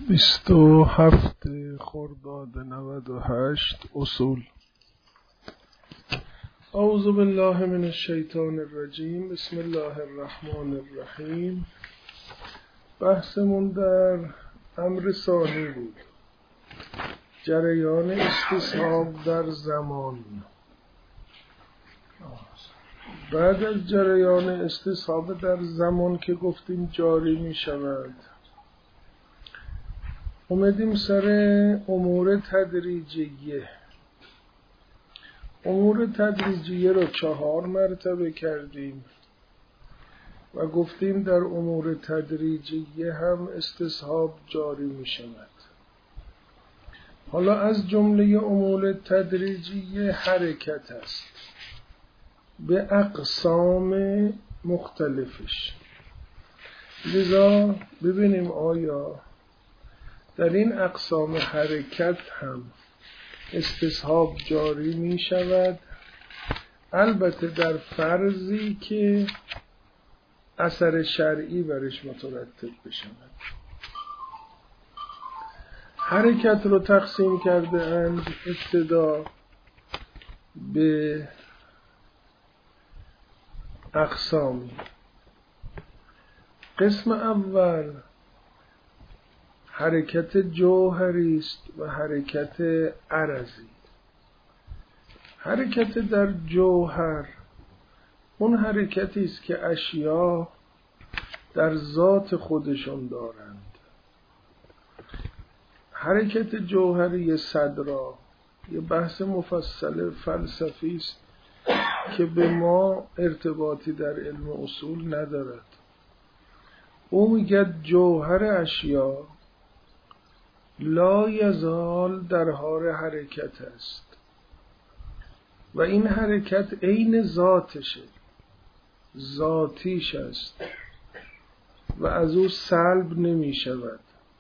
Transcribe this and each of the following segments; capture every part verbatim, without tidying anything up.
بیست و هفت خرداد نود و هشت اصول. اعوذ بالله من الشیطان الرجیم. بسم الله الرحمن الرحیم. بحثمون در امر ثانی بود، جریان استصحاب در زمان. بعد از جریان استصحاب در زمان که گفتیم جاری می شود، اومدیم سر امور تدریجیه. امور تدریجیه رو چهار مرتبه کردیم و گفتیم در امور تدریجیه هم استصحاب جاری می شود. حالا از جمله امور تدریجیه حرکت است به اقسام مختلفش. لذا ببینیم آیا در این اقسام حرکت هم استصحاب جاری می شود، البته در فرضی که اثر شرعی برش مترتب بشود. حرکت رو تقسیم کرده اند ابتدا به اقسامی. قسم اول حرکت جوهری است و حرکت عرضی. حرکت در جوهر اون حرکتی است که اشیا در ذات خودشون دارند. حرکت جوهری صدرا یه بحث مفصل فلسفی است که به ما ارتباطی در علم اصول ندارد. او میگه جوهر اشیا لا یزال در حال حرکت است و این حرکت عین ذاتشه، ذاتیش است و از او سلب نمی شود.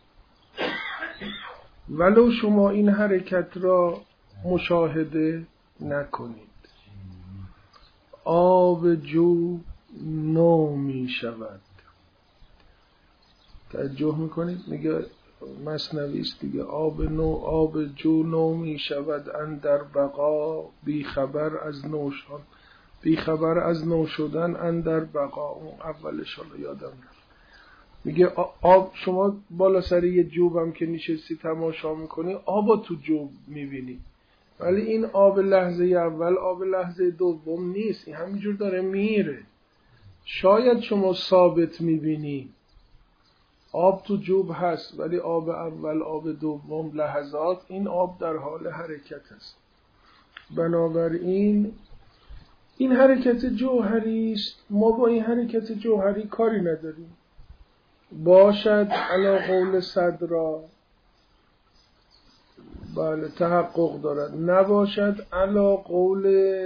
ولو شما این حرکت را مشاهده نکنید. آب جو نو می شود. توجه میکنید؟ میگه مثنوی است دیگه، آب نو آب جو نو می شود اندر بقا، بی خبر از نو شدن بی خبر از نو شدن اندر بقا. اون اولش حالا یادم رفت. میگه آب، شما بالا سر یه جوب هم که نشستی تماشا میکنی آب تو جوب میبینی، ولی این آب لحظه اول آب لحظه دوم نیست، این همینجور داره میره. شاید شما ثابت میبینی آب تو جوب هست، ولی آب اول آب دوم لحظات این آب در حال حرکت است. بنابراین این حرکت جوهری است. ما با این حرکت جوهری کاری نداریم. باشد علی قول صدرا، بله تحقق دارد، نباشد علی قول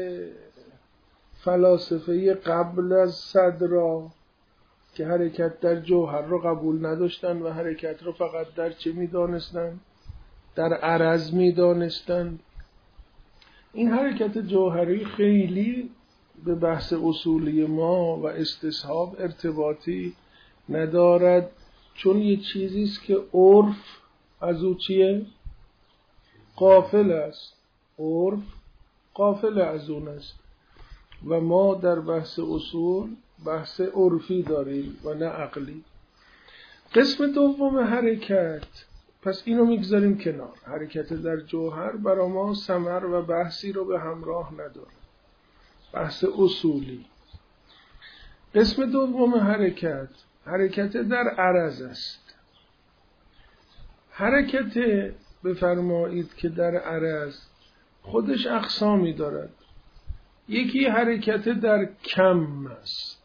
فلاسفه قبل از صدرا که حرکت در جوهر رو قبول نداشتن و حرکت رو فقط در چه می دانستن؟ در عرض می دانستن. این حرکت جوهری خیلی به بحث اصولی ما و استصحاب ارتباطی ندارد، چون یه چیزیست که عرف از او چیه؟ غافل است. عرف غافل از اون است و ما در بحث اصول بحث عرفی داریم و نه عقلی. قسم دوم حرکت، پس اینو میگذاریم کنار. حرکت در جوهر برای ما ثمر و بحثی رو به همراه نداره، بحث اصولی. قسم دوم حرکت، حرکت در عرض است. حرکت بفرمایید که در عرض خودش اقسامی دارد. یکی حرکت در کم است.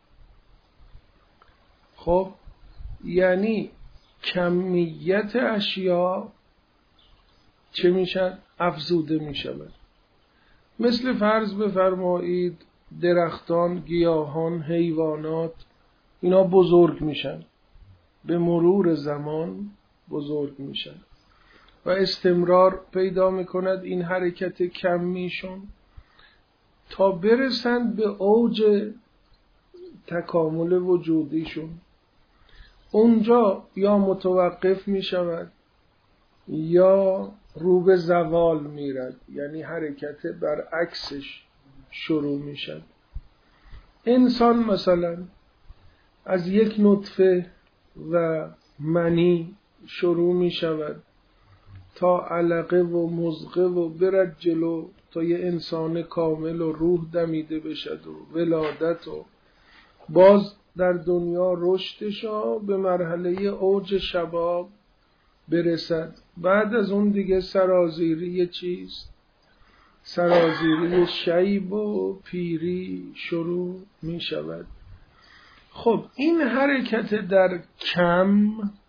خب یعنی کمیت اشیا چه میشن؟ افزوده میشود. مثل فرض بفرمایید درختان، گیاهان، حیوانات، اینا بزرگ میشن، به مرور زمان بزرگ میشن و استمرار پیدا میکند این حرکت کمیشون تا برسند به اوج تکامل وجودیشون. اونجا یا متوقف می شود یا رو به زوال میرد، یعنی حرکت برعکسش شروع می شود. انسان مثلا از یک نطفه و منی شروع می شود تا علقه و مضغه و برد جلو تا یه انسان کامل و روح دمیده بشد و ولادت و باز در دنیا رشدش به مرحله اوج شباب برسد. بعد از اون دیگه سرازیری چیست؟ سرازیری شیب و پیری شروع می شود. خب این حرکت در کم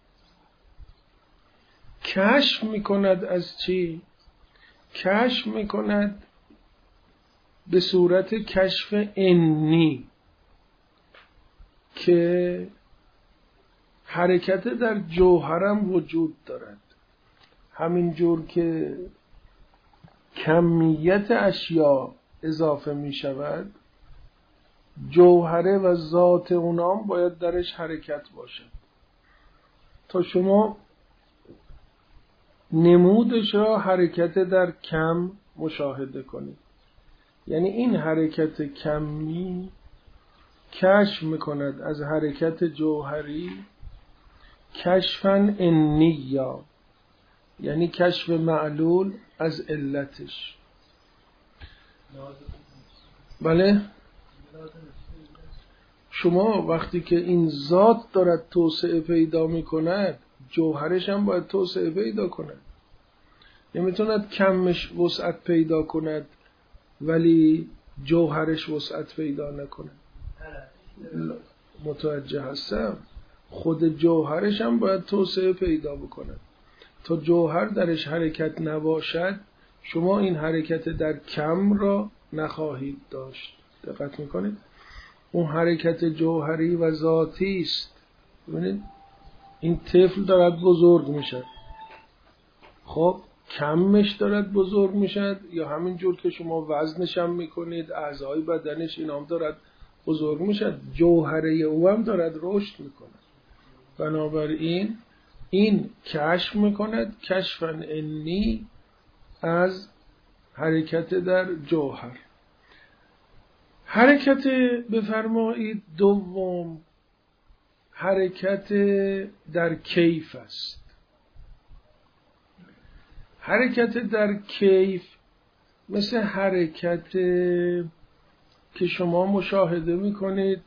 کشف می کند از چی؟ کشف می کند به صورت کشف انی که حرکت در جوهرم وجود دارد. همین جور که کمیت اشیاء اضافه می شود، جوهره و ذات اونام باید درش حرکت باشد تا شما نمودش را حرکت در کم مشاهده کنید. یعنی این حرکت کمی کشف میکند از حرکت جوهری کشفاً انیا، یعنی کشف معلول از علتش. بله، شما وقتی که این ذات دارد توسعه پیدا میکند، جوهرش هم باید توسعه پیدا کند. نمیتوند کمش وسعت پیدا کند ولی جوهرش وسعت پیدا نکند. متوجه هستم؟ خود جوهرش هم باید توسعه پیدا بکند. تا جوهر درش حرکت نباشد شما این حرکت در کم را نخواهید داشت. دقت میکنید؟ اون حرکت جوهری و ذاتی است. ببینید این طفل دارد بزرگ میشد، خب کمش دارد بزرگ میشد یا همین جور که شما وزنش هم میکنید اعضای بدنش این هم دارد بزرگ میشد، جوهره او هم دارد رشد میکند. بنابراین این کشف میکند کشفاً انی از حرکت در جوهر. حرکت بفرمایید دوم حرکت در کیف است. حرکت در کیف مثل حرکت که شما مشاهده میکنید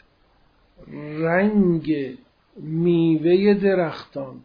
رنگ میوه درختان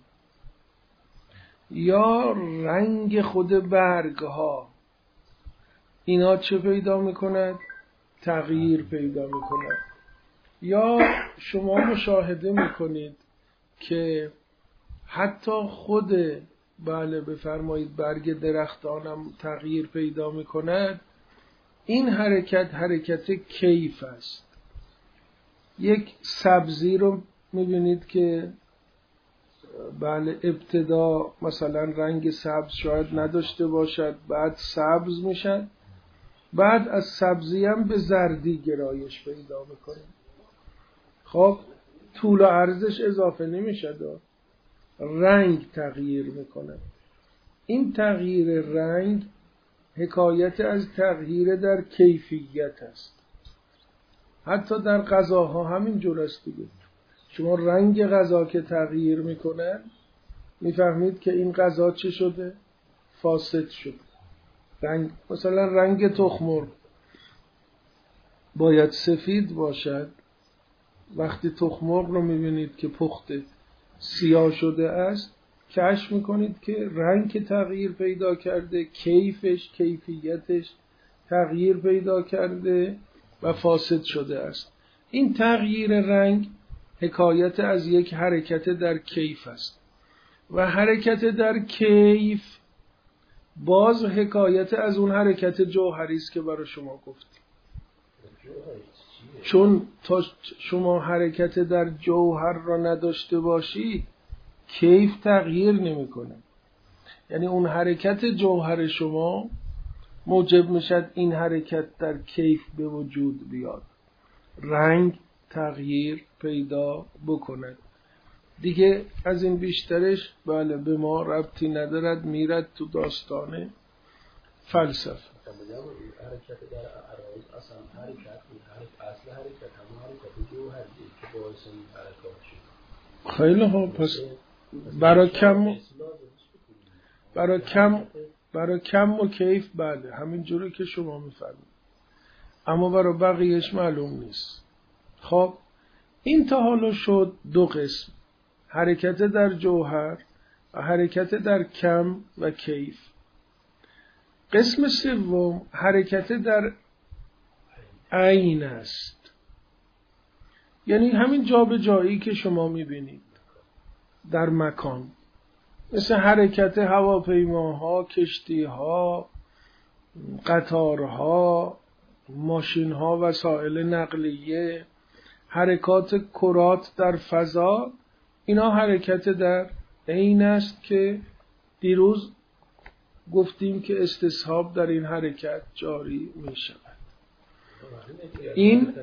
یا رنگ خود برگها، اینا چه پیدا میکند؟ تغییر پیدا میکند. یا شما مشاهده میکنید که حتی خود بله بفرمایید برگ درختانم تغییر پیدا میکند. این حرکت حرکت کیف است. یک سبزی رو میبینید که بله ابتدا مثلا رنگ سبز شاید نداشته باشد، بعد سبز میشد، بعد از سبزی هم به زردی گرایش پیدا میکنه. خب طول و عرضش اضافه نمیشد، رنگ تغییر میکنه. این تغییر رنگ حکایت از تغییر در کیفیت است. حتی در غذاها همین جور است دیگه. شما رنگ غذا که تغییر میکنه میفهمید که این غذا چه شده؟ فاسد شده. رنگ مثلا رنگ تخم مرغ باید سفید باشد، وقتی تخم مرغ رو میبینید که پخته سیاه شده است کشف میکنید که رنگ تغییر پیدا کرده، کیفش کیفیتش تغییر پیدا کرده و فاسد شده است. این تغییر رنگ حکایت از یک حرکت در کیف است و حرکت در کیف باز حکایت از اون حرکت جوهری است که برای شما گفتیم. چون تا شما حرکت در جوهر را نداشته باشید کیف تغییر نمیکنه. یعنی اون حرکت جوهر شما موجب میشد این حرکت در کیف به وجود بیاد، رنگ تغییر پیدا بکند. دیگه از این بیشترش بله به ما ربطی ندارد، میرد تو داستان فلسفه. حرکت در عرایز اصلا حرکت اصل حرکت همون حرکت جوهری که باعث این حرکات شد. خیلی خوب. پس برای کم برای کم برای کم و کیف بله همین جوری که شما میفرمایید، اما برای بقیهش معلوم نیست. خب این تا حالا شد دو قسم، حرکت در جوهر و حرکت در کم و کیف. قسم سوم حرکت در عین است، یعنی همین جابجایی که شما میبینید در مکان، مثل حرکت هواپیماها، کشتیها، قطارها، ماشینها، وسایل نقلیه، حرکات کرات در فضا، اینا حرکت در عین است که دیروز گفتیم که استصحاب در این حرکت جاری می شود. این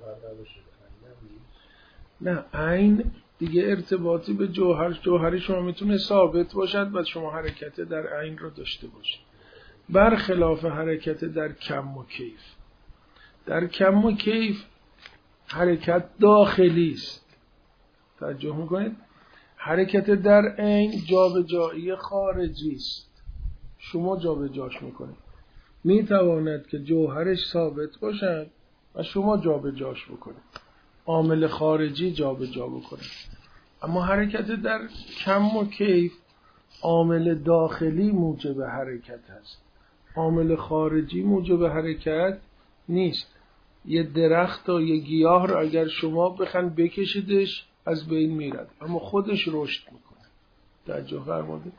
نه عین دیگه ارتباطی به جوهر، جوهری شما میتونه ثابت باشد و شما حرکت در عین رو داشته باشید، برخلاف حرکت در کم و کیف. در کم و کیف حرکت داخلی است، توجه میکنید؟ حرکت در عین جابجایی خارجی است، شما جابجاش میکنید. میتواند که جوهرش ثابت باشد و شما جابجاش بکنید، عامل خارجی جابجا بکنید. اما حرکت در کم و کیف عامل داخلی موجب حرکت است، عامل خارجی موجب حرکت نیست. یه درخت و یه گیاه رو اگر شما بخواید بکشیدش از بین میرد، اما خودش رشد میکنه. توجه فرمودید؟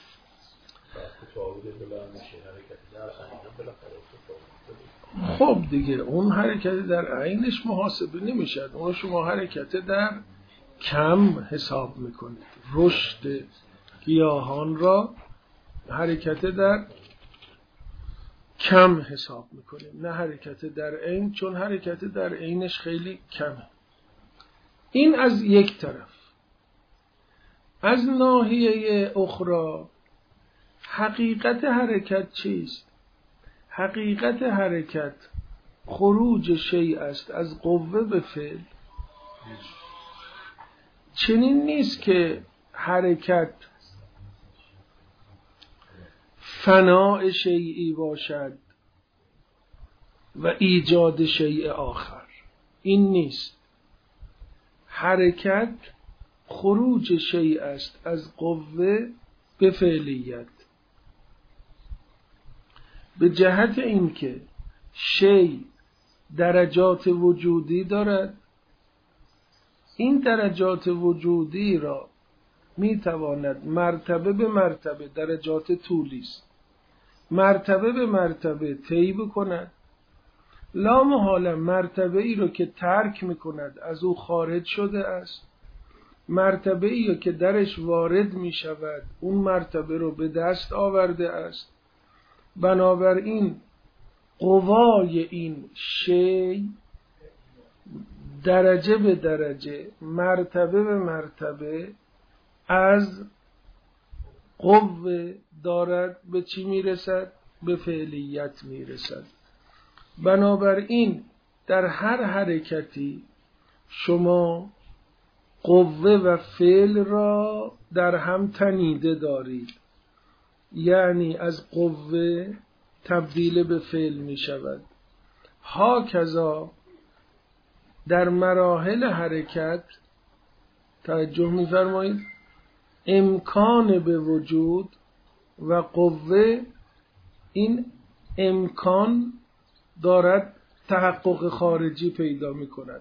خب دیگه اون حرکت در عینش محاسبه نمیشد، اون شما حرکت در کم حساب میکنید. رشد گیاهان را حرکت در کم حساب میکنید، نه حرکت در عین، چون حرکت در عینش خیلی کمه. این از یک طرف. از ناحیه اخرى حقیقت حرکت چیست؟ حقیقت حرکت خروج شیء است از قوه به فعل. چنین نیست که حرکت فناء شیئی باشد و ایجاد شیء آخر، این نیست. حرکت خروج شیء است از قوه به فعلیت، به جهت اینکه شیء درجات وجودی دارد. این درجات وجودی را میتواند مرتبه به مرتبه، درجات طولی است، مرتبه به مرتبه طی بکند. لا محالا مرتبه ای رو که ترک میکند از او خارج شده است، مرتبه ای رو که درش وارد میشود اون مرتبه رو به دست آورده است. بنابراین قوای این شی درجه به درجه، مرتبه به مرتبه از قوه دارد به چی میرسد؟ به فعلیت میرسد. بنابراین در هر حرکتی شما قوه و فعل را در هم تنیده دارید، یعنی از قوه تبدیل به فعل می شود. هاکذا در مراحل حرکت توجه می فرمایید، امکان به وجود و قوه، این امکان دارد تحقق خارجی پیدا می کند.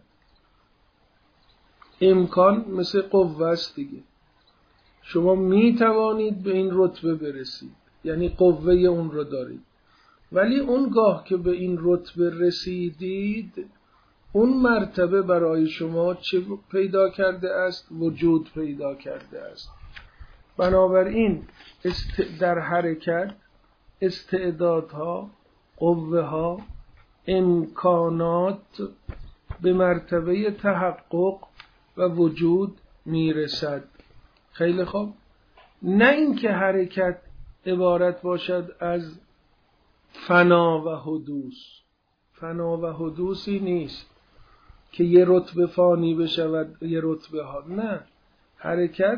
امکان مثل قوه است دیگه، شما می توانید به این رتبه برسید، یعنی قوه اون رو دارید، ولی اونگاه که به این رتبه رسیدید اون مرتبه برای شما چه پیدا کرده است؟ وجود پیدا کرده است. بنابراین است در حرکت استعدادها، قوه ها، امکانات به مرتبه تحقق و وجود میرسد. خیلی خوب. نه اینکه حرکت عبارت باشد از فنا و حدوث. فنا و حدوثی نیست که یه رتبه فانی بشود یه رتبه ها. نه، حرکت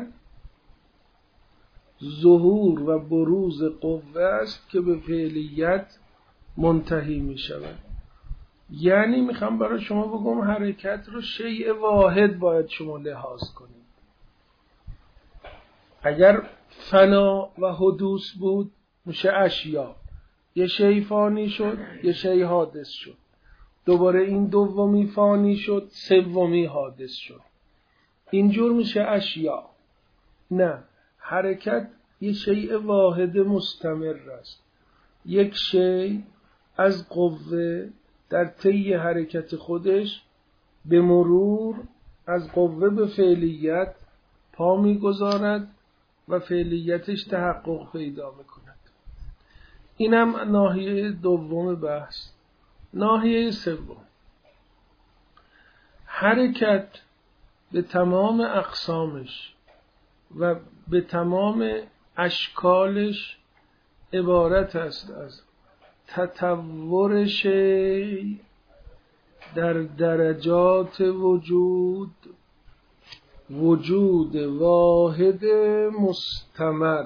ظهور و بروز قوه است که به فعلیت منتهی می شود. یعنی میخوام برای شما بگم حرکت رو شیء واحد باید شما لحاظ کنید. اگر فنا و حدوث بود میشه اشیا، یه شیء فانی شد یه شیء حادث شد، دوباره این دومی فانی شد سومی حادث شد، اینجور میشه اشیا. نه، حرکت یه شیء واحد مستمر است. یک شیء از قوه در طی حرکت خودش به مرور از قوه به فعلیت پا میگذارد و فعلیتش تحقق پیدا میکند. اینم ناحیه دوم بحث. ناحیه سوم، حرکت به تمام اقسامش و به تمام اشکالش عبارت است از تطور شیء در درجات وجود، وجود واحد مستمر.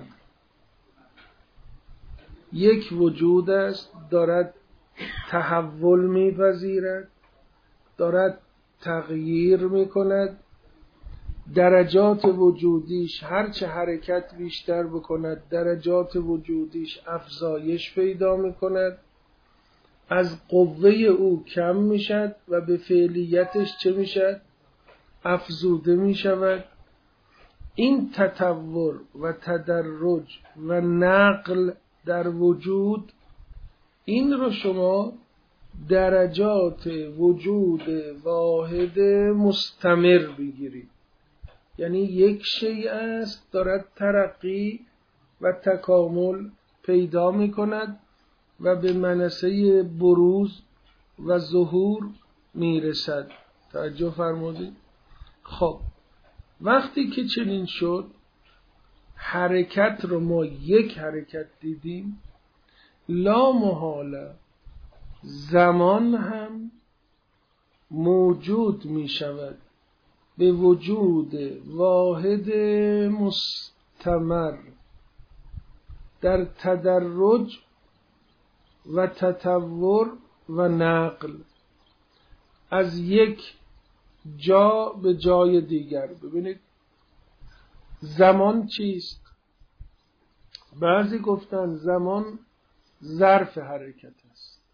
یک وجود است دارد تحول می‌پذیرد، دارد تغییر می‌کند. درجات وجودیش هرچه حرکت بیشتر بکند درجات وجودیش افزایش پیدا می‌کند. از قوه او کم میشد و به فعلیتش چه میشد؟ افزوده میشود. این تطور و تدرج و نقل در وجود، این رو شما درجات وجود واحد مستمر بگیرید. یعنی یک شیء است دارد ترقی و تکامل پیدا می کند و به منصه بروز و ظهور می رسد. توجه فرمودید؟ خب وقتی که چنین شد، حرکت رو ما یک حرکت دیدیم، لا محاله زمان هم موجود می شود به وجود واحد مستمر در تدرج و تطور و نقل از یک جا به جای دیگر. ببینید زمان چیست؟ بعضی گفتن زمان ظرف حرکت است،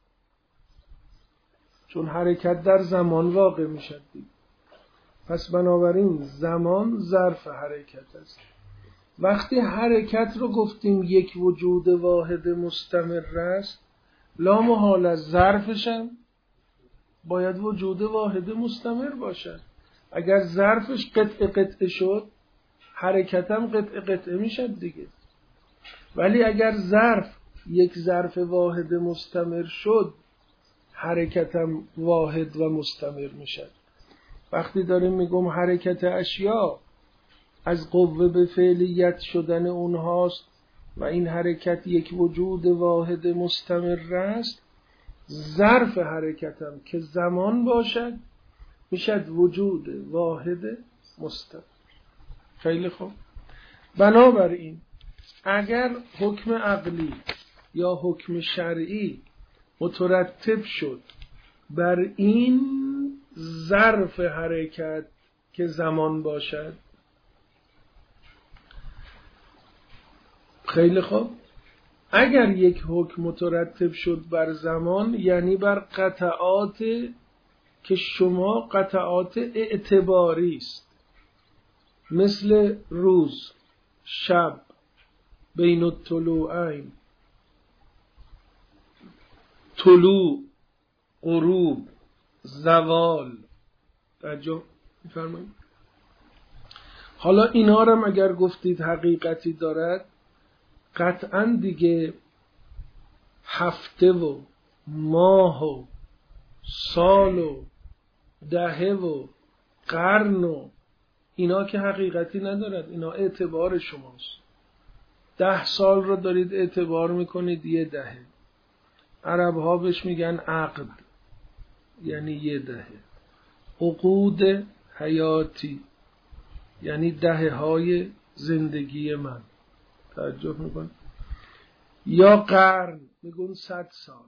چون حرکت در زمان واقع می شد. پس بنابراین زمان ظرف حرکت است. وقتی حرکت رو گفتیم یک وجود واحد مستمر است، لا محاله ظرفشم باید وجود واحد مستمر باشد. اگر ظرفش قطع قطع شد، حرکتم قطع قطع میشد دیگه. ولی اگر ظرف یک ظرف واحد مستمر شد، حرکتم واحد و مستمر میشد. وقتی داریم میگم حرکت اشیا از قوه به فعلیت شدن اونهاست و این حرکت یک وجود واحد مستمر است، ظرف حرکتم که زمان باشد میشد وجود واحد مستمر. خیلی خوب. بنابراین اگر حکم عقلی یا حکم شرعی مترتب شد بر این ظرف حرکت که زمان باشد، خیلی خوب، اگر یک حکم مترتب شد بر زمان یعنی بر قطعات که شما قطعات اعتباری است، مثل روز، شب، بین الطلوعین، طلوع، غروب، زوال. توجه می‌فرمایید؟ حالا اینا رو اگر گفتید حقیقتی دارد، قطعاً دیگه هفته و ماه و سال و دهه و قرن و اینا که حقیقتی ندارد، اینا اعتبار شماست. ده سال رو دارید اعتبار میکنید یه دهه. عرب ها بهش میگن عقد، یعنی یه دهه. عقود حیاتی یعنی دهه های زندگی من. توجه میکن. یا قرن میگن صد سال.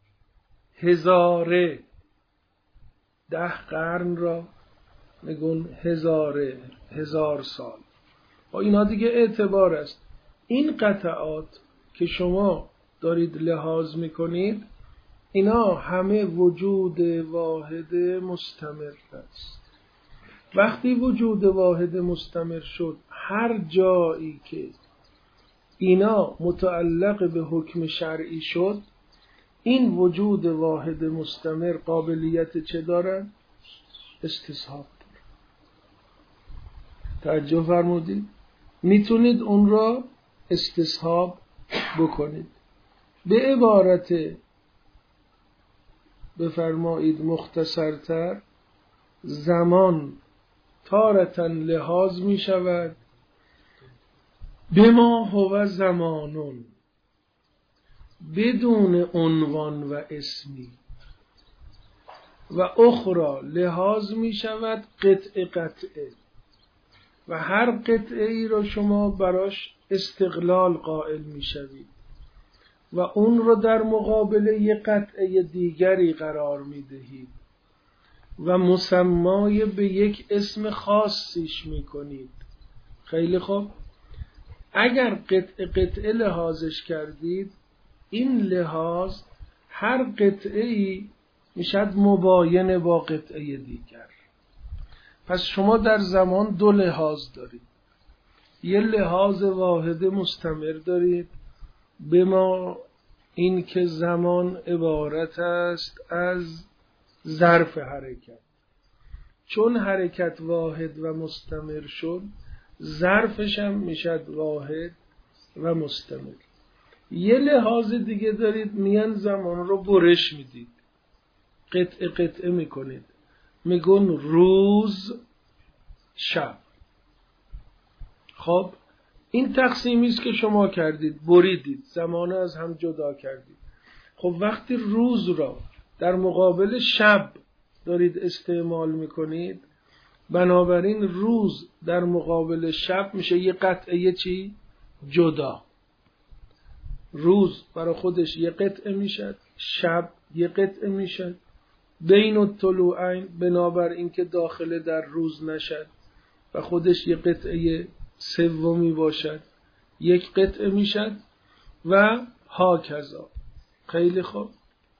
هزاره، ده قرن را میگن هزاره، هزار سال. با اینا دیگه اعتبار است. این قطعات که شما دارید لحاظ میکنید اینا همه وجود واحد مستمر است. وقتی وجود واحد مستمر شد، هر جایی که اینا متعلق به حکم شرعی شد، این وجود واحد مستمر قابلیت چه دارن؟ استصحاب دارن. توجه فرمودید؟ میتونید اون را استصحاب بکنید. به عبارت بفرمایید مختصرتر، زمان تارةً لحاظ می شود بما هو زمانون، بدون عنوان و اسمی، و اخرى لحاظ می شود قطعه قطعه، و هر قطعه ای را شما براش استقلال قائل می شوید و اون رو در مقابل یک قطعه دیگری قرار می دهید و مسمای به یک اسم خاصیش می کنید. خیلی خوب. اگر قطعه قطعه لحاظش کردید، این لحاظ هر قطعه ای میشد مباین با قطعه دیگر. پس شما در زمان دو لحاظ دارید. یه لحاظ واحد مستمر دارید، به ما این که زمان عبارت است از ظرف حرکت. چون حرکت واحد و مستمر شد، ظرفش هم میشد واحد و مستمر. یه لحاظ دیگه دارید، میان زمان رو برش میدید، قطعه قطعه میکنید، میگن روز شب. خب این تقسیمی است که شما کردید، بریدید، زمان از هم جدا کردید. خب وقتی روز را در مقابل شب دارید استعمال میکنید، بنابراین روز در مقابل شب میشه یه قطعه چی؟ جدا. روز برای خودش یه قطعه میشد، شب یه قطعه میشد. بین الطلوعین بنابر این که داخل در روز نشد و خودش یه قطعه سومی باشد، یک قطعه میشد و هاکذا. خیلی خوب.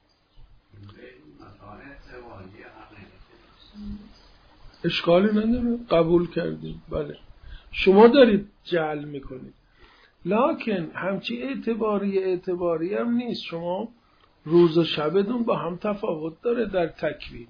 اشکالی نداره، قبول کردیم. بله شما دارید جعل میکنید، لکن همچی اعتباری اعتباری هم نیست. شما روز و شبتون با هم تفاوت داره در تکوین.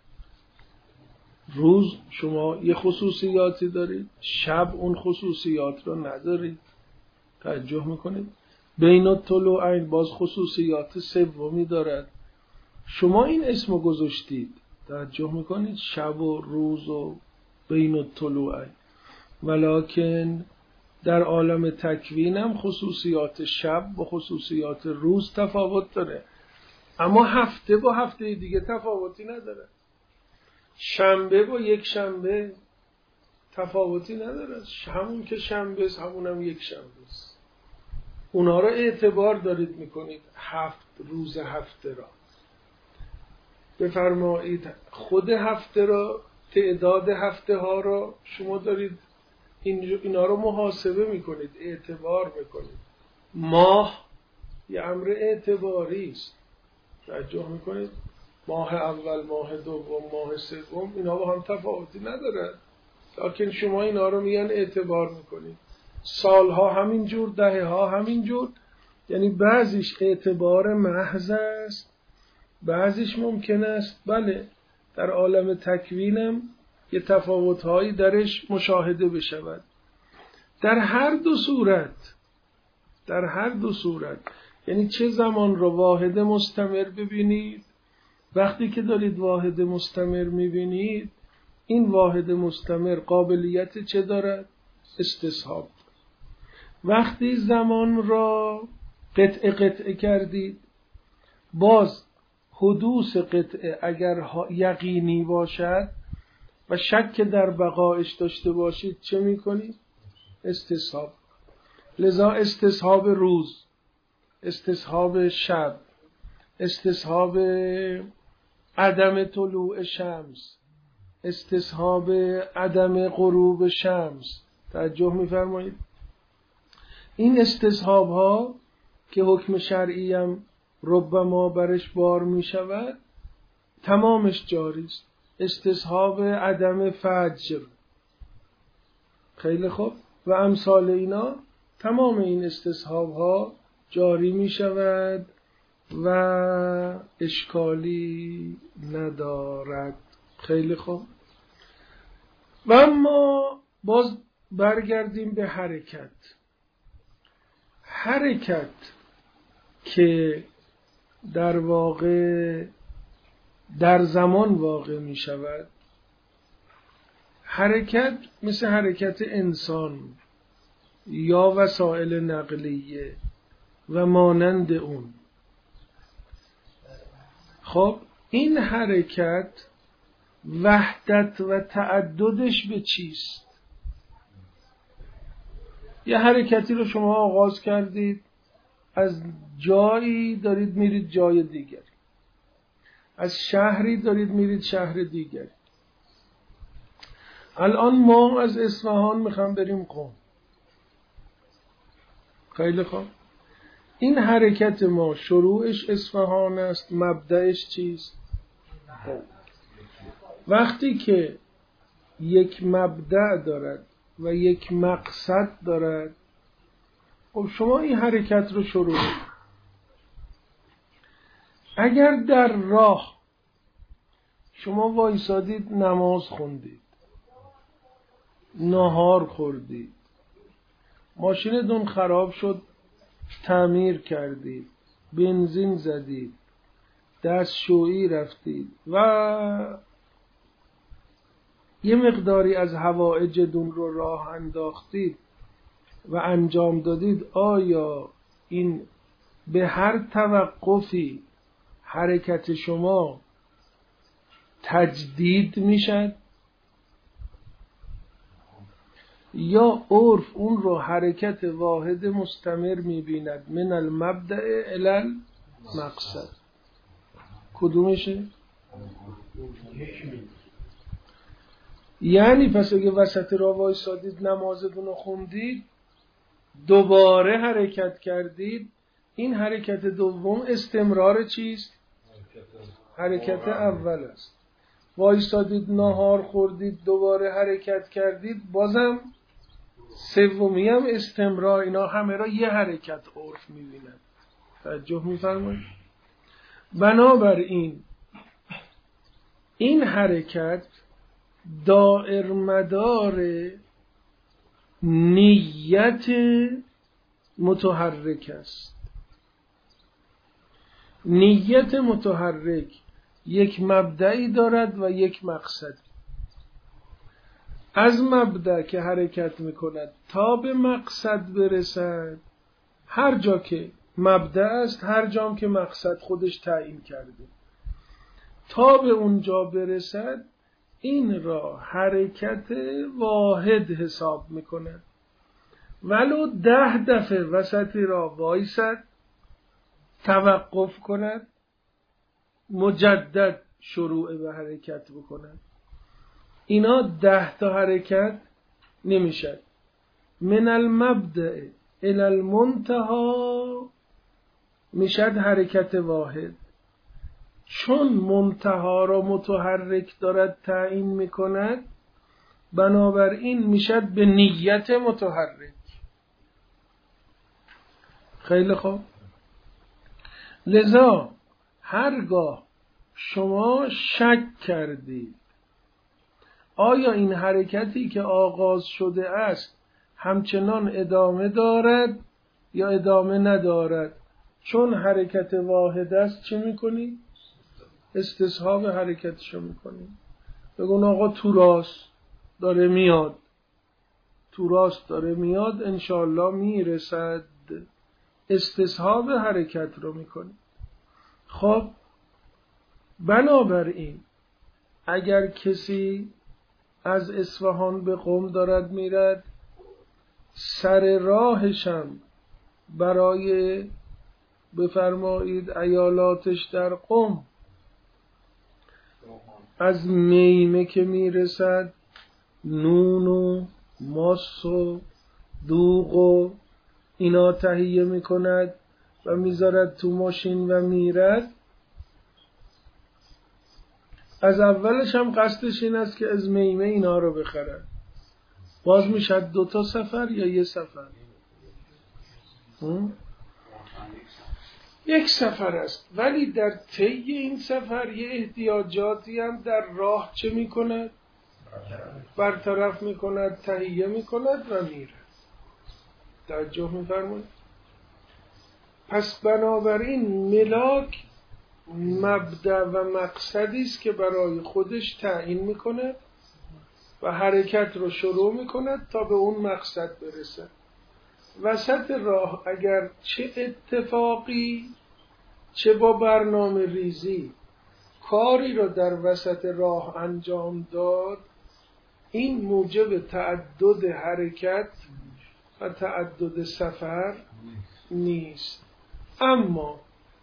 روز شما یه خصوصیاتی دارید، شب اون خصوصیات رو ندارید. توجه میکنید؟ بین الطلوعین باز خصوصیات سومی دارد. شما این اسمو گذاشتید، توجه میکنید، شب و روز و بین الطلوعین، ولکن در عالم تکوین هم خصوصیات شب با خصوصیات روز تفاوت داره، اما هفته با هفته دیگه تفاوتی نداره. شنبه با یک شنبه تفاوتی نداره، همون که شنبه است همون هم یک شنبه است. اونا را اعتبار دارید میکنید، هفت روز هفته را. بفرمایید خود هفته را، تعداد هفته ها را شما دارید اینا رو محاسبه میکنید، اعتبار میکنید. ماه یه امر اعتباری است. توجه میکنید؟ ماه اول، ماه دوم، ماه سوم اینا با هم تفاوتی نداره، لکن شما اینا رو میان اعتبار میکنید. سالها همین جور، دهه ها همین جور. یعنی بعضیش اعتبار محض است، بعضیش ممکن است بله در عالم تکوینم یه تفاوت‌هایی درش مشاهده بشود. در هر دو صورت، در هر دو صورت، یعنی چه زمان رو واحد مستمر ببینید، وقتی که دارید واحد مستمر میبینید این واحد مستمر قابلیت چه دارد؟ استصحاب. وقتی زمان را قطعه قطعه کردید، باز حدوث قطعه اگر یقینی باشد و شک در بقایش داشته باشید چه میکنید؟ استصحاب. لذا استصحاب روز، استصحاب شب، استصحاب عدم طلوع شمس، استصحاب عدم غروب شمس، توجه میفرمایید؟ این استصحاب ها که حکم شرعی هم ربما برش بار می شود تمامش جاری است. استصحاب عدم فجر، خیلی خوب، و امثال اینا، تمام این استصحاب ها جاری می شود و اشکالی ندارد. خیلی خوب. و اما باز برگردیم به حرکت. حرکت که در واقع در زمان واقع می شود، حرکت مثل حرکت انسان یا وسایل نقلیه و مانند اون. خب این حرکت وحدت و تعددش به چیست؟ یه حرکتی رو شما آغاز کردید، از جایی دارید میرید جای دیگری، از شهری دارید میرید شهر دیگری. الان ما از اصفهان میخوام بریم قم. خیلی خوب. این حرکت ما شروعش اصفهان است، مبدأش چیست؟ قم. وقتی که یک مبدأ دارد و یک مقصد دارد، خب شما این حرکت رو شروع کنید. اگر در راه شما وایسادید، نماز خوندید، نهار خوردید، ماشینتون خراب شد تعمیر کردید، بنزین زدید، دستشویی رفتید و یه مقداری از حوائجتون رو راه انداختید و انجام دادید، آیا این به هر توقفی حرکت شما تجدید میشد یا عرف اون رو حرکت واحد مستمر میبیند من المبدأ الی المقصد؟ کدومشه؟ یعنی پس اگه وسط راه وایسادید نمازتون رو خوندید دوباره حرکت کردید، این حرکت دوم استمرار چیست؟ حرکت اول است. وایسادید نهار خوردید دوباره حرکت کردید، بازم سومی هم استمرار. اینا همه را یه حرکت عرف میبینند. توجه میفرمایید؟ بنابراین این حرکت دائر مدار نیت متحرک است. نیت متحرک یک مبدعی دارد و یک مقصد. از مبدأ که حرکت میکند تا به مقصد برسد، هر جا که مبدأ است، هر جا که مقصد خودش تعیین کرده، تا به اونجا برسد، این را حرکت واحد حساب میکند. ولو ده دفعه وسطی را وایسد، توقف کند، مجدد شروع به حرکت بکند، اینا ده تا حرکت نمیشد. من المبدأ الی المنتهی میشد حرکت واحد. چون منتها را متحرک دارد تعیین میکند، بنابراین میشد به نیت متحرک. خیلی خوب. لذا هرگاه شما شک کردید آیا این حرکتی که آغاز شده است همچنان ادامه دارد یا ادامه ندارد، چون حرکت واحد است چه میکنی؟ استصحاب حرکتشو میکنی. بگون آقا تو راست داره میاد، تو راست داره میاد، انشاءالله میرسد. استصحاب حرکت رو میکنه. خب بنابراین اگر کسی از اصفهان به قم دارد میرد، سر راهشم برای بفرمایید ایالاتش در قم از میمه که میرسد نون و ماست و دوغ و اینا تهیه میکند و میذارد تو ماشین و میرد، از اولش هم قصدش این است که از میمه اینا رو بخرد. باز میشد دو تا سفر یا یه سفر؟ یک سفر است، ولی در طی این سفر یه احتیاجاتی هم در راه چه میکند؟ برطرف میکند، تهیه میکند و میره. توجه میفرمایید؟ پس بنابراین ملاک مبدأ و مقصدی است که برای خودش تعیین میکند و حرکت رو شروع میکند تا به اون مقصد برسه. وسط راه اگر چه اتفاقی چه با برنامه ریزی کاری رو در وسط راه انجام داد، این موجب تعدد حرکت و تعدد سفر نیست. اما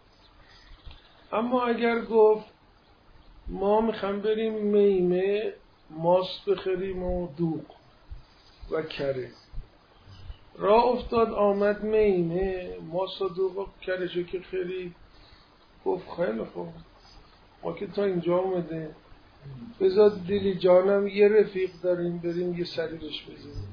اما اگر گفت ما میخوام بریم میمه ماست بخریم و دوغ و کره، راه افتاد آمد میمه ماست و دوغ و کرهشو که خرید، گفت خیلی خوب ما که تا اینجا اومده بذار دیلی جانم یه رفیق داریم بریم یه سری بهش بزنیم.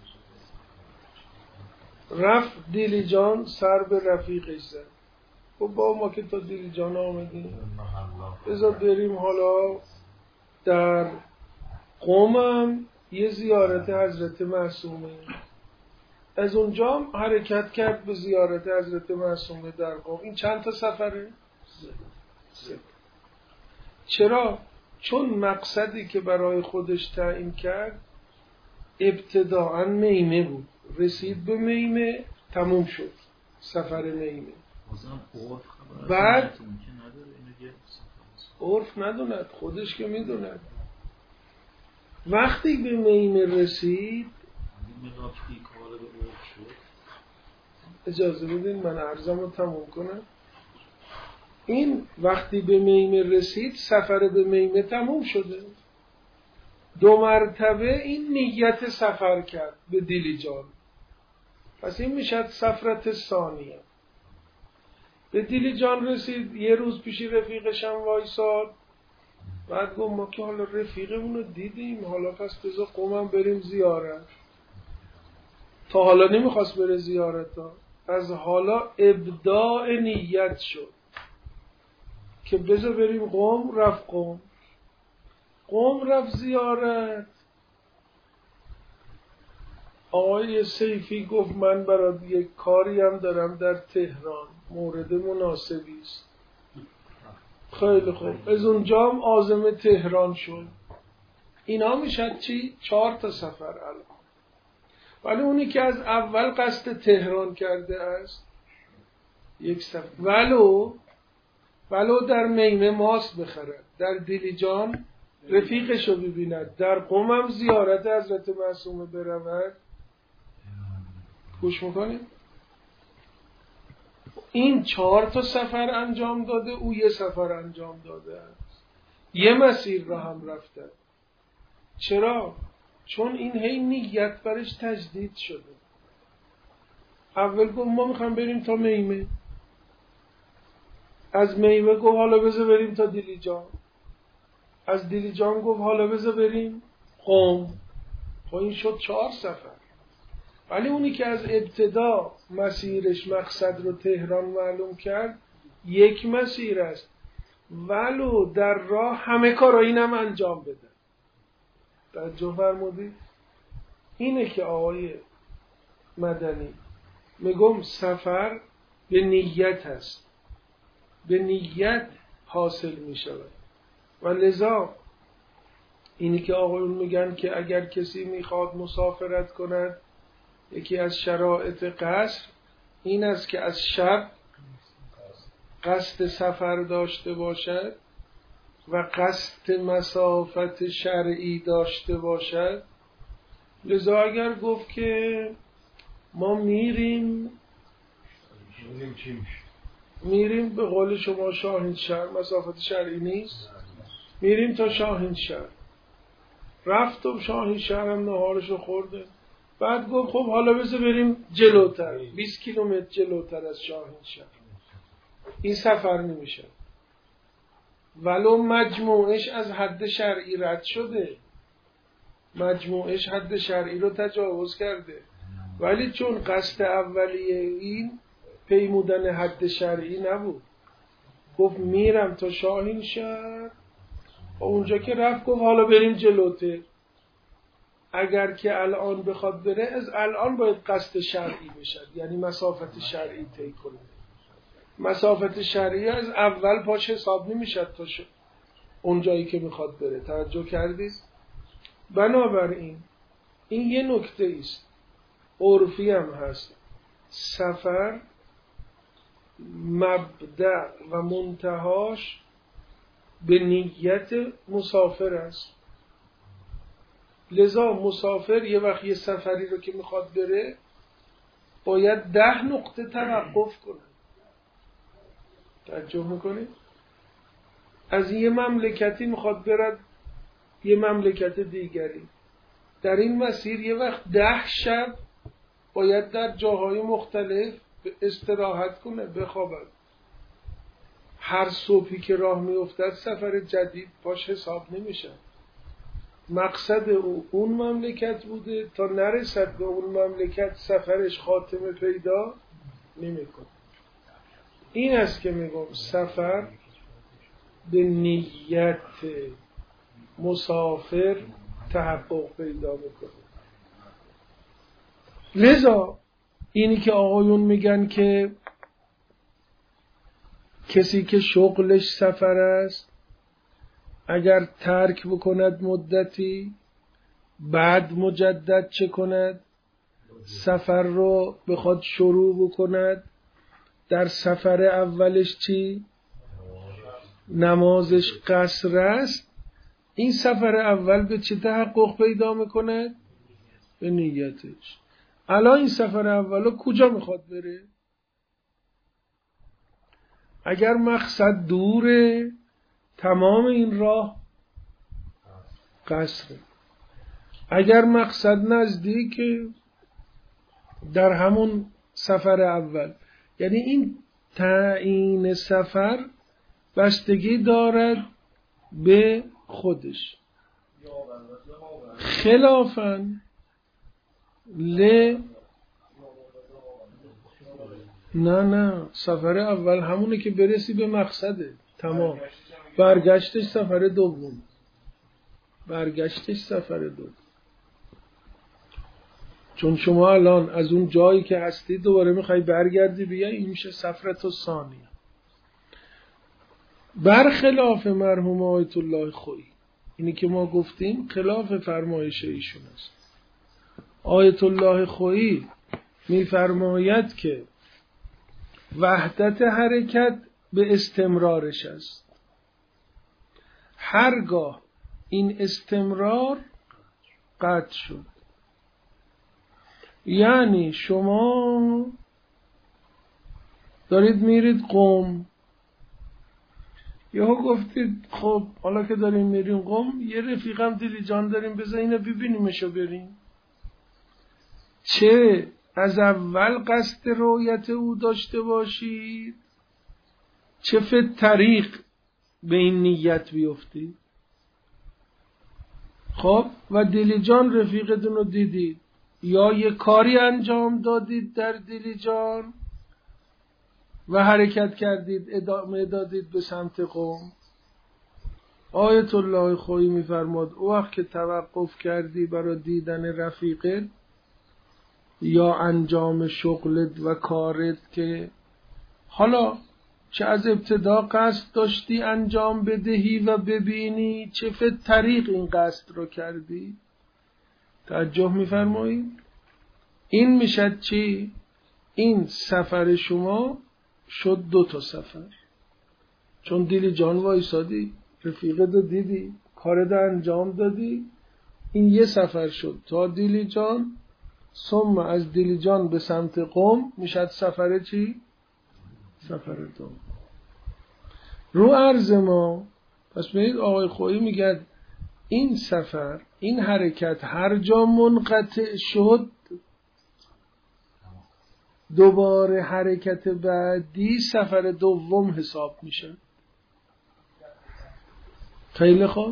رفت دیلی جان سر به رفیقش زد، خب با ما که تا دیلی جان آمدیم بذار بریم حالا در قومم یه زیارت حضرت معصومه. از اونجا هم حرکت کرد به زیارت حضرت معصومه در قوم. این چند تا سفره؟ سه. چرا؟ چون مقصدی که برای خودش تعیین کرد ابتداعاً میمه بود، رسید به میمه تموم شد سفر میمه. بعد عرف ندوند، خودش که میدوند. وقتی به میمه رسید اجازه بدین من عرضم رو تموم کنم. این وقتی به میمه رسید سفر به میمه تموم شده، دو مرتبه این نیت سفر کرد به دیلیجان، پس این میشد سفرت ثانیه. به دیلیجان رسید، یه روز پیشی رفیقش هم وایساد، بعد گفت ما که حالا رفیقمون رو دیدیم حالا پس بذار قومم بریم زیارت. تا حالا نمیخواست بره زیارت ها، از حالا ابداع نیت شد که بذار بریم قوم. رفت قوم، قوم رفت زیارت. آقای سیفی گفت من برات یک کاری هم دارم در تهران، مورد مناسبی است. خیلی خوب، از اونجا هم عازم تهران شد. اینا میشد چی؟ چهار تا سفر الان. ولی اونی که از اول قصد تهران کرده است یک سفر، ولو ولو در میمه ماست بخرد، در دیلیجان رفیقشو ببیند، در قم هم زیارت حضرت معصومه برود. گوش میکنید؟ این چهار تا سفر انجام داده، او یه سفر انجام داده است، یه مسیر را هم رفته. چرا؟ چون این هی نیت برش تجدید شده. اول گفت ما میخوام بریم تا میمه، از میمه گفت حالا بذار بریم تا دیلیجان، از دیلیجان گفت حالا بذار بریم قم. خب این شد چهار سفر. ولی اونی که از ابتدا مسیرش مقصد رو تهران معلوم کرد یک مسیر است، ولو در راه همه کارا اینم انجام بده. توجه فرمودید؟ اینه که آقای مدنی میگم سفر به نیت هست، به نیت حاصل می شود و لذا اینی که آقایون میگن که اگر کسی میخواد مسافرت کند، یکی از شرایط قصر این است که از شب قصد سفر داشته باشد و قصد مسافت شرعی داشته باشد. لذا اگر گفت که ما میریم میریم به قول شما شاهینشهر، مسافت شرعی نیست، میریم تا شاهینشهر، رفتم شاهینشهر هم نهارشو خورده، بعد گفت خب حالا بذار بریم جلوتر، بیست کیلومتر جلوتر از شاهینشهر، این سفر نمیشه ولو مجموعش از حد شرعی رد شده، مجموعش حد شرعی رو تجاوز کرده، ولی چون قصد اولیه این پیمودن حد شرعی نبود، گفت میرم تا شاهینشهر، اونجا که رفت گفت حالا بریم جلوتر. اگر که الان بخواد بره، از الان باید قصد شرعی بشد، یعنی مسافت شرعی طی کنه. مسافت شرعی از اول پاش حساب نمیشد تا اونجایی که میخواد بره. توجه کردید؟ بنابراین این یه نکته است، عرفی هم هست. سفر مبدأ و منتهاش به نیت مسافر است. لذا مسافر یه وقت یه سفری رو که میخواد بره باید ده نقطه توقف کنه. توجه میکنید؟ از یه مملکتی میخواد برد یه مملکت دیگری، در این مسیر یه وقت ده شب باید در جاهای مختلف استراحت کنه، بخوابد. هر صبحی که راه میافتد سفر جدید باش حساب نمیشه. مقصد او اون مملکت بوده، تا نرسد به اون مملکت سفرش خاتمه پیدا نمیکنه. این است که میگم سفر به نیت مسافر تحقق پیدا میکنه. لذا اینی که آقایون میگن که کسی که شغلش سفر است اگر ترک بکند مدتی، بعد مجدد چه کند؟ سفر رو بخواد شروع بکند، در سفر اولش چی؟ نمازش قصر است. این سفر اول به چه تحقق پیدا میکند؟ به نیتش. الان این سفر اولو کجا میخواد بره؟ اگر مقصد دوره، تمام این راه قصره. اگر مقصد نزدیکه، در همون سفر اول. یعنی این تعیین سفر بستگی دارد به خودش. خلافاً ل نه نه سفر اول همونه که برسی به مقصده، تمام. برگشتش سفر دوم، برگشتش سفر دوم. چون شما الان از اون جایی که هستی دوباره میخوای برگردی بیای، این میشه سفرت و ثانیه. برخلاف مرحوم آیت الله خویی، اینی که ما گفتیم خلاف فرمایش ایشون است. آیت الله خویی میفرماید که وحدت حرکت به استمرارش است. هرگاه این استمرار قطع شد، یعنی شما دارید میرید قم، یهو گفتید خب حالا که داریم میریم قم، یه رفیقم دیلیجان داریم بذار اینو ببینیمشو بریم. چه از اول قصد رؤیت او داشته باشید، چه فی طریق به این نیت بیفتید. خب و دیلیجان رفیقتون رو دیدید، یا یه کاری انجام دادید در دیلیجان و حرکت کردید، ادامه دادید به سمت قم. آیت الله خویی میفرماد او وقت که توقف کردی برای دیدن رفیقت یا انجام شغلت و کارت، که حالا چه از ابتدا قصد داشتی انجام بدهی و ببینی، چه فی طریق این قصد رو کردی. توجه می‌فرمایید؟ این میشد چی؟ این سفر شما شد دو تا سفر، چون دیلی جان وایسادی، رفیقه دو دیدی، کار دو انجام دادی، این یه سفر شد تا دیلی جان. ثم از دیلی جان به سمت قم میشد سفر چی؟ سفر دو. رو عرض ما پس ببینید آقای خویی میگه این سفر، این حرکت هر جا منقطع شد دوباره حرکت بعدی سفر دوم حساب میشه. خیلی خوب.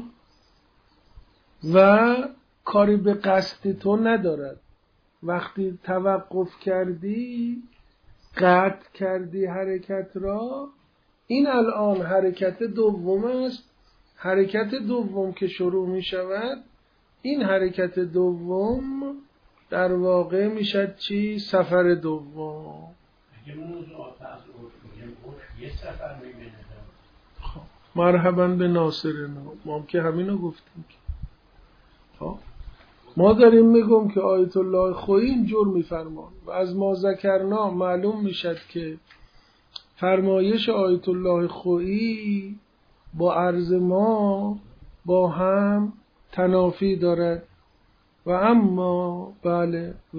و کاری به قصد تو ندارد. وقتی توقف کردی، قطع کردی حرکت را، این الان حرکت دوم است. حرکت دوم که شروع می شود، این حرکت دوم در واقع می شد چی؟ سفر دوم. اگه موضوعات از عرف میگیم عرف یه سفر میبینه. خب مرحبا به ناصرنا، ما هم که همینو گفتیم. خب ما داریم میگم که آیت الله خویی اینجور میفرمان و از ما ذکرنا معلوم میشد که فرمایش آیت الله خویی با عرض ما با هم تنافی دارد. و اما بله و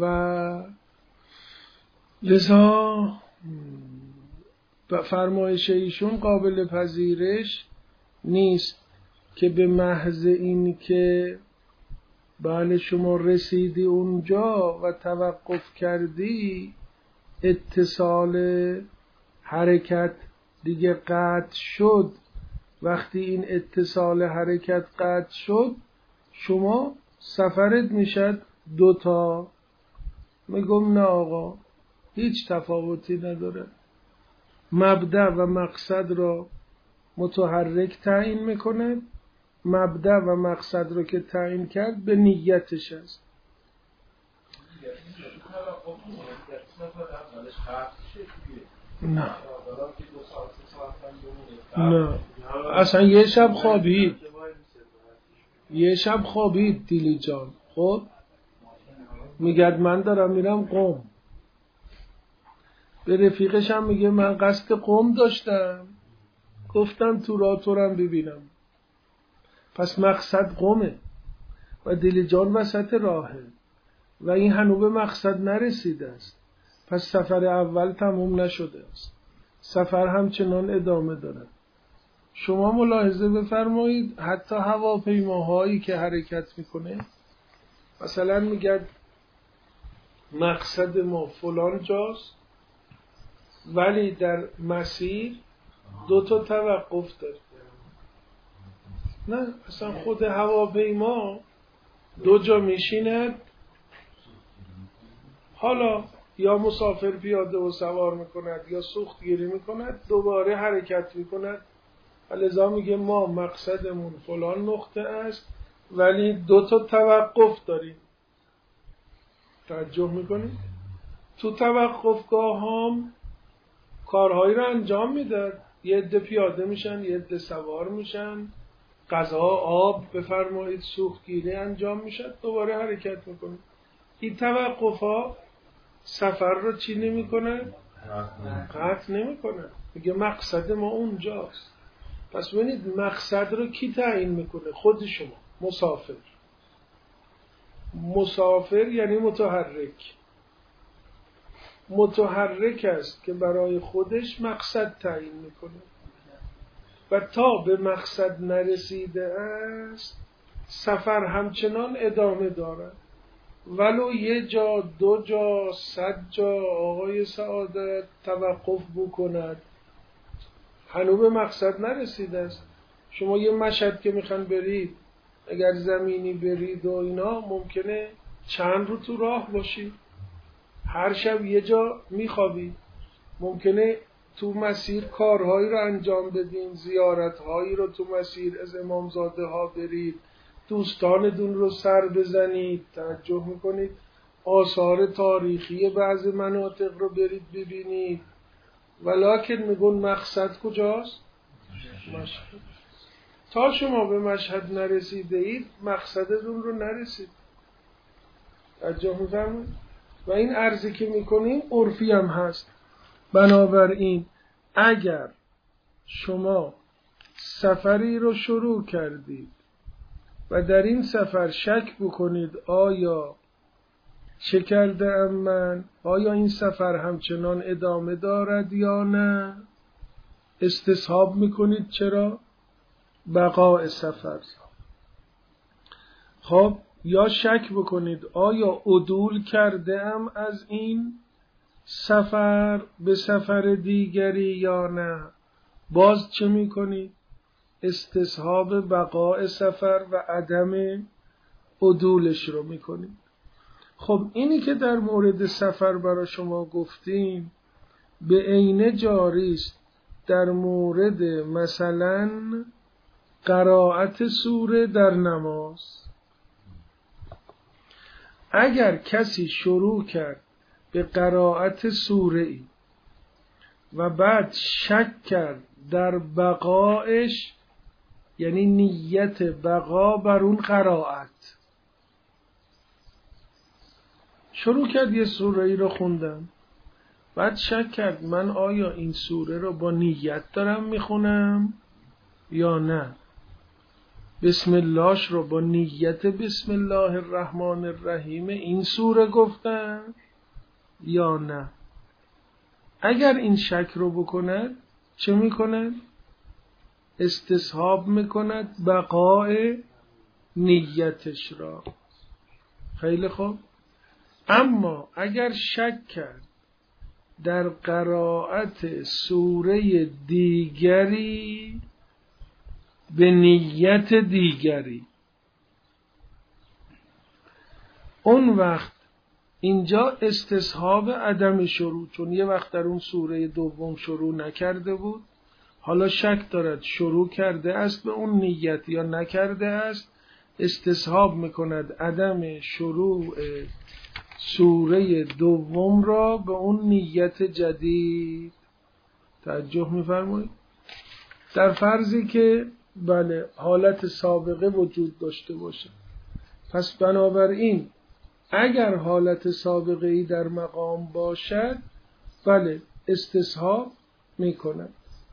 لذا فرمایش ایشون قابل پذیرش نیست که به محض این که بله شما رسیدی اونجا و توقف کردی، اتصال حرکت دیگه قطع شد. وقتی این اتصال حرکت قطع شد، شما سفرت میشد دوتا. میگم نه آقا، هیچ تفاوتی نداره. مبدأ و مقصد را متحرک تعیین میکنه. مبدأ و مقصد رو که تعیین کرد به نیتش است. نه نه اصلا یه شب خوابید، یه شب خوابید دیلی جان. خب میگه من دارم میرم قم، به رفیقش هم میگه من قصد قم داشتم، گفتم تو راه تو رم ببینم. پس مقصد قمه و دیلی جان وسط راهه و این هنوز به مقصد نرسیده است. پس سفر اول تموم نشده است، سفر همچنان ادامه دارد. شما ملاحظه بفرمایید حتی هواپیماهایی که حرکت میکنه، مثلا میگه مقصد ما فلان جاست ولی در مسیر دو تا توقف داره. نه اصلا خود هواپیما دو جا میشیند، حالا یا مسافر پیاده و سوار میکند یا سوخت گیری میکند، دوباره حرکت میکند. لذا میگه ما مقصدمون فلان نقطه است ولی دو تا توقف داریم. توجه میکنید؟ تو توقفگاه هم کارهایی رو انجام میدن، یه عده پیاده میشن، یه عده سوار میشن، غذا، آب بفرمایید، سوخت گیری انجام میشد، دوباره حرکت میکنه. این توقف ها سفر رو چی نمیکنه؟ قطع نمیکنه. میگه مقصد ما اونجاست. پس ببینید مقصد رو کی تعیین میکنه؟ خود شما، مسافر. مسافر یعنی متحرک. متحرک است که برای خودش مقصد تعیین میکنه و تا به مقصد نرسیده است سفر همچنان ادامه دارد، ولو یه جا، دو جا، صد جا آقای سعادت توقف بکند، هنوز به مقصد نرسیده است. شما یه مشهد که میخوان برید، اگر زمینی برید و اینا، ممکنه چند رو تو راه باشید، هر شب یه جا میخوابید، ممکنه تو مسیر کارهایی رو انجام بدین، زیارتهایی رو تو مسیر از امامزاده ها برید، دوستانتون رو سر بزنید، توجه میکنید، آثار تاریخی بعض مناطق رو برید ببینید، ولکن میگون مقصد کجاست؟ مشهد. تا شما به مشهد نرسیده اید مقصدتون رو نرسید. توجه می‌فرمایید؟ و این عرضی که میکنیم عرفی هم هست. بنابراین اگر شما سفری رو شروع کردید و در این سفر شک بکنید آیا چه کرده ام من؟ آیا این سفر همچنان ادامه دارد یا نه؟ استصحاب میکنید. چرا؟ بقاء سفر. خب یا شک بکنید آیا عدول کرده ام از این سفر به سفر دیگری یا نه؟ باز چه میکنید؟ استصحاب بقاء سفر و عدم عدولش رو میکنید. خب اینی که در مورد سفر برای شما گفتیم به عینه جاری است در مورد مثلا قرائت سوره در نماز. اگر کسی شروع کرد به قرائت سوره ای و بعد شک کرد در بقایش، یعنی نیت بقا بر اون قرائت، شروع کرد یه سوره ای رو خوندم، بعد شک کرد من آیا این سوره رو با نیت دارم میخونم یا نه، بسم اللهش رو با نیت بسم الله الرحمن الرحیم این سوره گفتم یا نه. اگر این شک رو بکند چه میکند؟ استصحاب میکند بقاء نیتش را. خیلی خوب. اما اگر شک کرد در قرائت سوره دیگری به نیت دیگری، اون وقت اینجا استصحاب عدم شروع، چون یه وقت در اون سوره دوم شروع نکرده بود، حالا شک دارد شروع کرده است به اون نیت یا نکرده است، استصحاب میکند عدم شروع سوره دوم را به اون نیت جدید. توجه میفرمایید؟ در فرضی که بله حالت سابقه وجود داشته باشه. پس بنابراین اگر حالت سابقه ای در مقام باشد بله استصحاب میکند.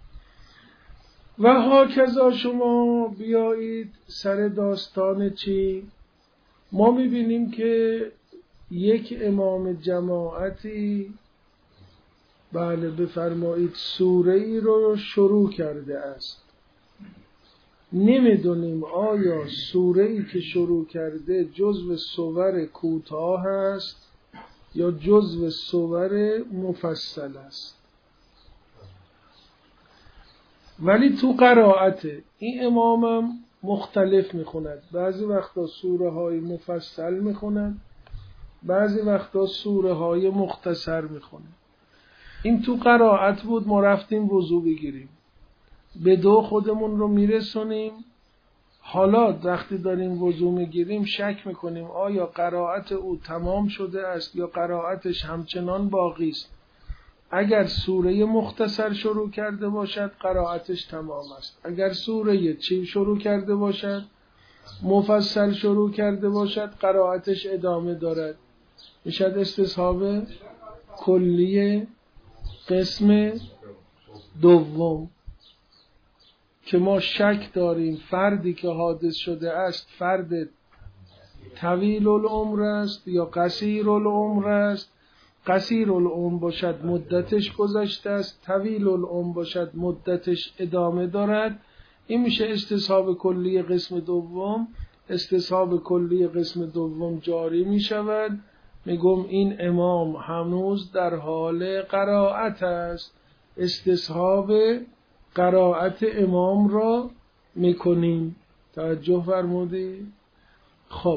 و هاکذا شما بیایید سر داستان چی؟ ما میبینیم که یک امام جماعتی بله بفرمایید سوره ای رو شروع کرده است. نمیدونیم آیا سوره ای که شروع کرده جزو سور کوتاه است یا جزو سور مفصل است. ولی تو قرائت این امامم مختلف میخوند. بعضی وقتا سوره های مفصل میخوند، بعضی وقتا سوره های مختصر میخوند. این تو قرائت بود. ما رفتیم وضو بگیریم، به دو خودمون رو میرسونیم. حالا وقتی داریم وضو میگیریم شک میکنیم آیا قرائت او تمام شده است یا قرائتش همچنان باقی است. اگر سوره مختصر شروع کرده باشد قرائتش تمام است. اگر سوره چی شروع کرده باشد مفصل شروع کرده باشد قرائتش ادامه دارد. میشد استصحاب کلی قسم دوم که ما شک داریم فردی که حادث شده است فرد طویل العمر است یا قصیر العمر است. قصیر العمر باشد مدتش گذشته است، طویل العمر باشد مدتش ادامه دارد. این میشه استصحاب کلی قسم دوم. استصحاب کلی قسم دوم جاری میشود. میگم این امام هنوز در حال قرائت است. استصحاب قرائت امام را میکنیم. توجه فرمودید؟ خب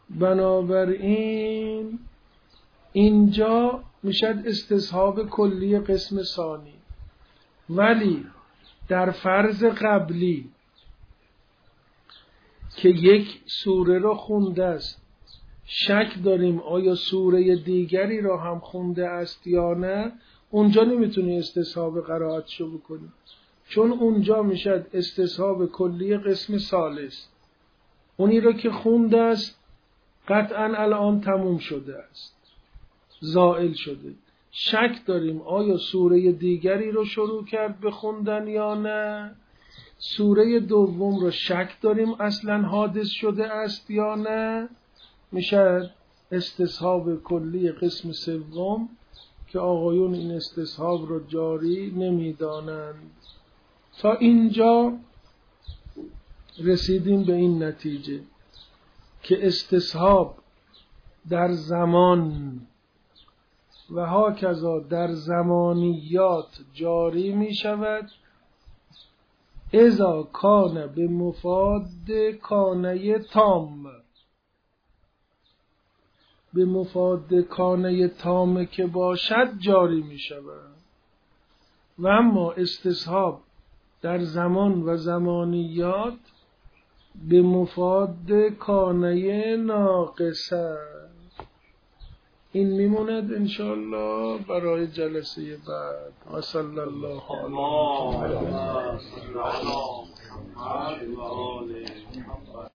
بنابراین اینجا میشد استصحاب کلی قسم ثانی. ولی در فرض قبلی که یک سوره را خونده است، شک داریم آیا سوره دیگری را هم خونده است یا نه، اونجا نمیتونی استصحاب قرائتشو بکنی، چون اونجا میشد استصحاب کلی قسم ثالث. اونی را که خونده است قطعا الان تموم شده است، زائل شده. شک داریم آیا سوره دیگری رو شروع کرد به خوندن یا نه، سوره دوم رو شک داریم اصلا حادث شده است یا نه، میشه استصحاب کلی قسم سوم که آقایون این استصحاب رو جاری نمیدانند. تا اینجا رسیدیم به این نتیجه که استصحاب در زمان و هاکذا در زمانیات جاری می شود اذا کان به مفاد کانه تام، به مفاد کانه تام که باشد جاری می شود. و اما استصحاب در زمان و زمانیات به مفاد کانه ناقصه. این میموند انشاءالله برای جلسه بعد. و صلی الله علیه و سلم.